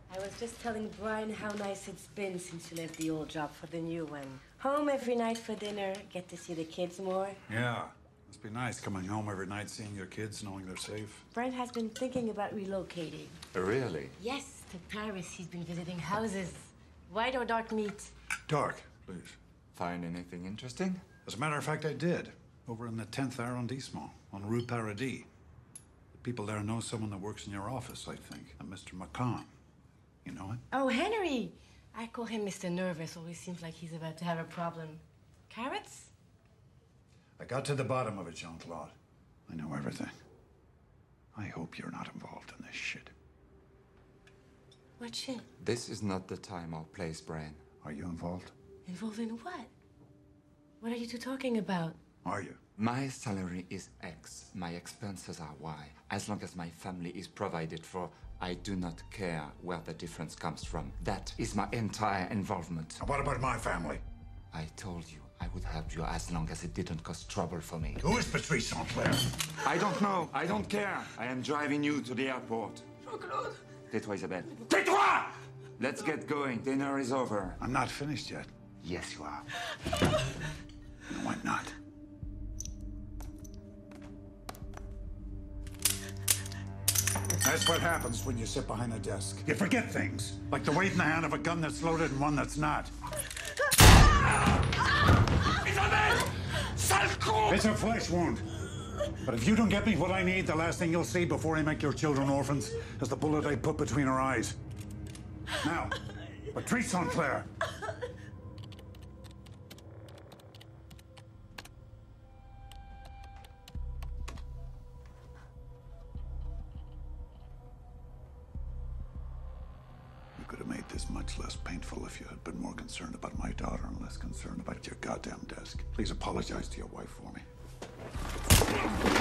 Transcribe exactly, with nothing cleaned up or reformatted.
I was just telling Brian how nice it's been since you left the old job for the new one. Home every night for dinner, get to see the kids more. Yeah, must be nice coming home every night, seeing your kids, knowing they're safe. Brian has been thinking about relocating. Really? Yes, to Paris. He's been visiting houses. White or dark meat? Dark, please. Find anything interesting? As a matter of fact, I did. Over in the tenth arrondissement, on Rue Paradis. The people there know someone that works in your office, I think. A Mister McCann. You know him? Oh, Henry! I call him Mister Nervous. Always seems like he's about to have a problem. Carrots? I got to the bottom of it, Jean-Claude. I know everything. I hope you're not involved in this shit. What shit? This is not the time or place, Brian. Are you involved? Involved in what? What are you two talking about? Are you? My salary is X. My expenses are Y. As long as my family is provided for, I do not care where the difference comes from. That is my entire involvement. And what about my family? I told you I would help you as long as it didn't cause trouble for me. Who is Patrice Saint-Clair? I don't know. I don't care. I am driving you to the airport. Jean-Claude. Tais-toi, Isabelle. Tais-toi! Let's get going. Dinner is over. I'm not finished yet. Yes, you are. No, I'm not. That's what happens when you sit behind a desk. You forget things, like the weight in the hand of a gun that's loaded and one that's not. Isabelle! Sale con! It's a flesh wound. But if you don't get me what I need, the last thing you'll see before I make your children orphans is the bullet I put between her eyes. Now, Patrice Saint-Clair. You could have made this much less painful if you had been more concerned about my daughter and less concerned about your goddamn desk. Please apologize to your wife for me.